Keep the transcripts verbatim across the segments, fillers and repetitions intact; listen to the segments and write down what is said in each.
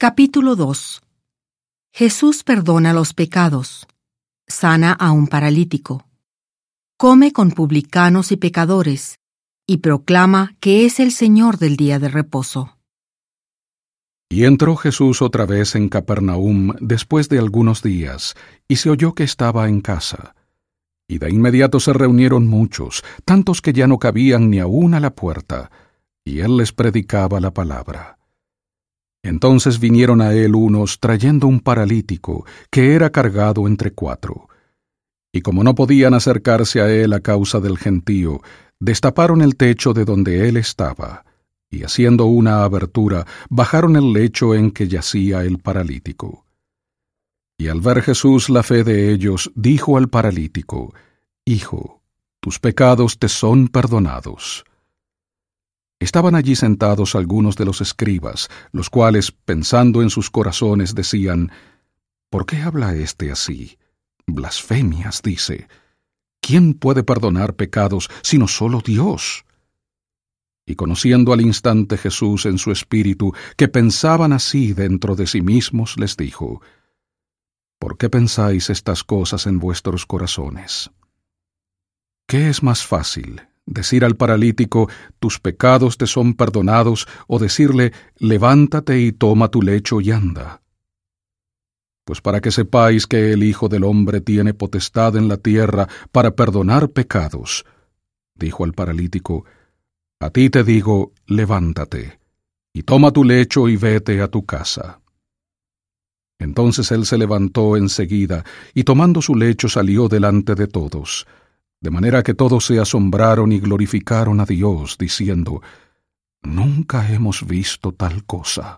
Capítulo dos. Jesús perdona los pecados. Sana a un paralítico. Come con publicanos y pecadores, y proclama que es el Señor del día de reposo. Y entró Jesús otra vez en Capernaum después de algunos días, y se oyó que estaba en casa. Y de inmediato se reunieron muchos, tantos que ya no cabían ni aun a la puerta, y él les predicaba la palabra. Entonces vinieron a él unos trayendo un paralítico, que era cargado entre cuatro. Y como no podían acercarse a él a causa del gentío, destaparon el techo de donde él estaba, y haciendo una abertura, bajaron el lecho en que yacía el paralítico. Y al ver Jesús la fe de ellos, dijo al paralítico: Hijo, tus pecados te son perdonados. Estaban allí sentados algunos de los escribas, los cuales, pensando en sus corazones, decían: ¿Por qué habla éste así? Blasfemias dice. ¿Quién puede perdonar pecados sino solo Dios? Y conociendo al instante Jesús en su espíritu que pensaban así dentro de sí mismos, les dijo: ¿Por qué pensáis estas cosas en vuestros corazones? ¿Qué es más fácil, decir al paralítico, tus pecados te son perdonados, o decirle, levántate y toma tu lecho y anda? Pues para que sepáis que el Hijo del Hombre tiene potestad en la tierra para perdonar pecados, dijo al paralítico, a ti te digo, levántate, y toma tu lecho y vete a tu casa. Entonces él se levantó enseguida, y tomando su lecho salió delante de todos, de manera que todos se asombraron y glorificaron a Dios, diciendo, nunca hemos visto tal cosa.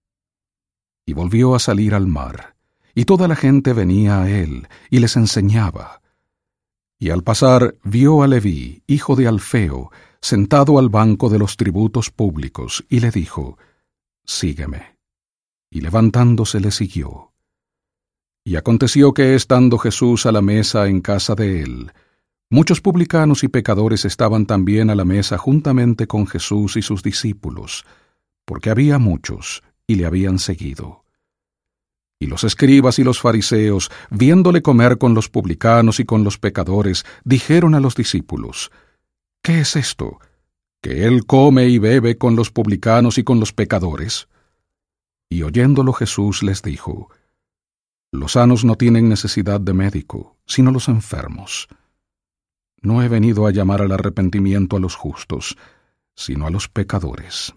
Y volvió a salir al mar, y toda la gente venía a él, y les enseñaba. Y al pasar vio a Leví, hijo de Alfeo, sentado al banco de los tributos públicos, y le dijo, sígueme. Y levantándose le siguió. Y aconteció que estando Jesús a la mesa en casa de él, muchos publicanos y pecadores estaban también a la mesa juntamente con Jesús y sus discípulos, porque había muchos, y le habían seguido. Y los escribas y los fariseos, viéndole comer con los publicanos y con los pecadores, dijeron a los discípulos, ¿qué es esto? ¿Que él come y bebe con los publicanos y con los pecadores? Y oyéndolo Jesús les dijo, los sanos no tienen necesidad de médico, sino los enfermos. No he venido a llamar al arrepentimiento a los justos, sino a los pecadores.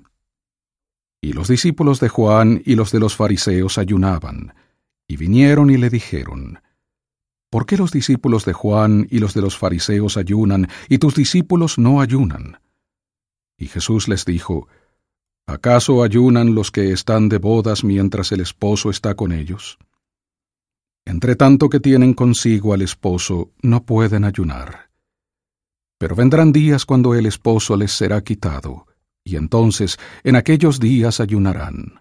Y los discípulos de Juan y los de los fariseos ayunaban, y vinieron y le dijeron, ¿por qué los discípulos de Juan y los de los fariseos ayunan, y tus discípulos no ayunan? Y Jesús les dijo, ¿acaso ayunan los que están de bodas mientras el esposo está con ellos? Entre tanto que tienen consigo al esposo, no pueden ayunar. Pero vendrán días cuando el esposo les será quitado, y entonces en aquellos días ayunarán.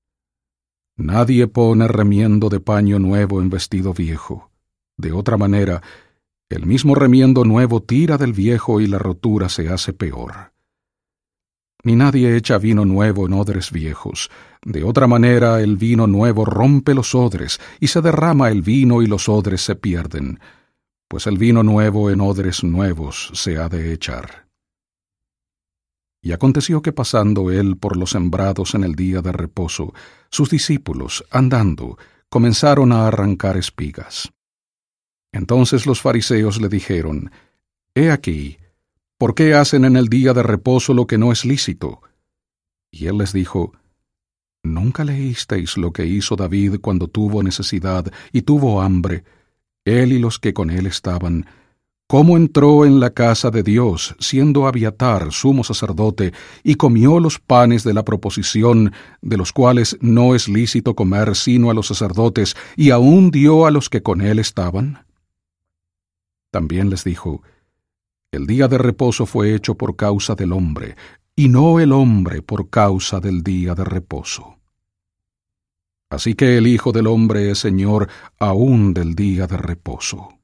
Nadie pone remiendo de paño nuevo en vestido viejo. De otra manera, el mismo remiendo nuevo tira del viejo y la rotura se hace peor. Ni nadie echa vino nuevo en odres viejos. De otra manera, el vino nuevo rompe los odres, y se derrama el vino y los odres se pierden, pues el vino nuevo en odres nuevos se ha de echar. Y aconteció que pasando él por los sembrados en el día de reposo, sus discípulos, andando, comenzaron a arrancar espigas. Entonces los fariseos le dijeron, He aquí, ¿por qué hacen en el día de reposo lo que no es lícito? Y él les dijo, ¿nunca leísteis lo que hizo David cuando tuvo necesidad y tuvo hambre, él y los que con él estaban, cómo entró en la casa de Dios, siendo Abiatar sumo sacerdote, y comió los panes de la proposición, de los cuales no es lícito comer sino a los sacerdotes, y aún dio a los que con él estaban? También les dijo, el día de reposo fue hecho por causa del hombre, y no el hombre por causa del día de reposo. Así que el Hijo del Hombre es Señor aún del día de reposo.